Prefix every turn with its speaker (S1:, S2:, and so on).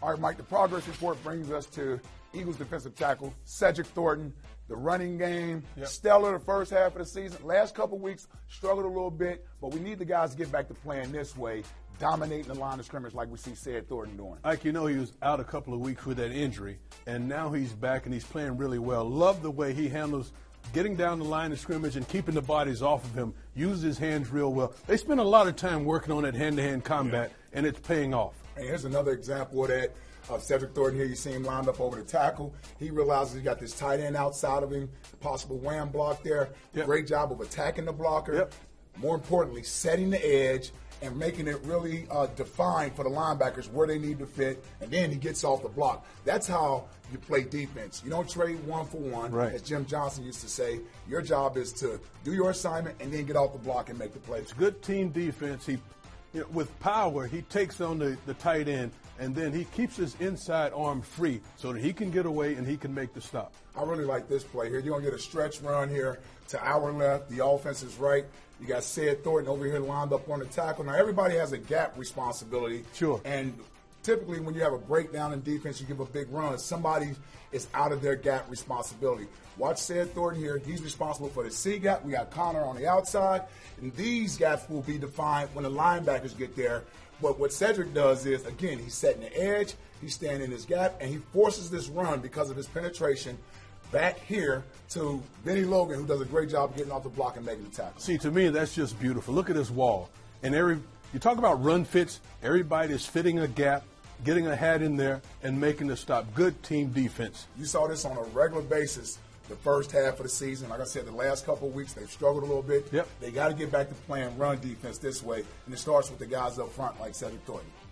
S1: All right, Mike, the progress report brings us to Eagles defensive tackle Cedric Thornton. The running game, stellar the first half of the season. Last couple weeks, struggled a little bit, but we need the guys to get back to playing this way, dominating the line of scrimmage like we see Ced Thornton doing.
S2: Ike, you know he was out a couple of weeks with that injury, and now he's back and he's playing really well. Love the way he handles getting down the line of scrimmage and keeping the bodies off of him, uses his hands real well. They spend a lot of time working on that hand-to-hand combat, and it's paying off.
S1: And here's another example of that. Cedric Thornton here, you see him lined up over the tackle. He realizes he got this tight end outside of him, possible wham block there. Great job of attacking the blocker. More importantly, setting the edge and making it really defined for the linebackers where they need to fit, and then he gets off the block. That's how you play defense. You don't trade one for one, as Jim Johnson used to say. Your job is to do your assignment and then get off the block and make the play.
S2: It's good team defense. With power, he takes on the tight end, and then he keeps his inside arm free so that he can get away and he can make the stop.
S1: I really like this play here. You're going to get a stretch run here to our left. The offense is right. You got Ced Thornton over here lined up on the tackle. Now, everybody has a gap responsibility.
S2: Sure.
S1: And typically when you have a breakdown in defense, you give a big run. Somebody is out of their gap responsibility. Watch Ced Thornton here. He's responsible for the C gap. We got Connor on the outside. And these gaps will be defined when the linebackers get there. But what Cedric does is, again, he's setting the edge, he's staying in his gap, and he forces this run because of his penetration back here to Benny Logan, who does a great job of getting off the block and making the tackle.
S2: See, to me, that's just beautiful. Look at this wall. And you talk about run fits, everybody is fitting a gap, getting a hat in there, and making the stop. Good team defense.
S1: You saw this on a regular basis the first half of the season. Like I said, the last couple of weeks, they've struggled a little bit. They got to get back to playing run defense this way, and it starts with the guys up front like Cedric Thornton.